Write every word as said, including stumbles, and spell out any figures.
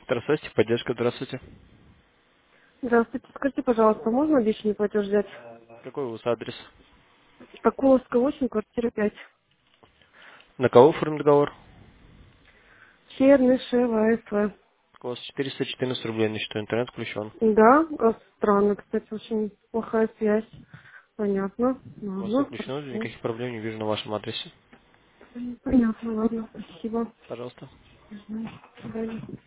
Здравствуйте, поддержка, здравствуйте. Здравствуйте. Скажите, пожалуйста, можно личный платеж взять? Какой у вас адрес? Соколовская восемь, квартира пять. На кого оформлен договор? Чернышева, СВ. У вас четыреста четырнадцать рублей на счету, интернет включен. Да, а, странно, кстати, очень плохая связь. Понятно. У вас все Ладно, включено, хорошо. никаких проблем не вижу на вашем адресе. Понятно, ладно, спасибо. Пожалуйста. Мгм. До свидания.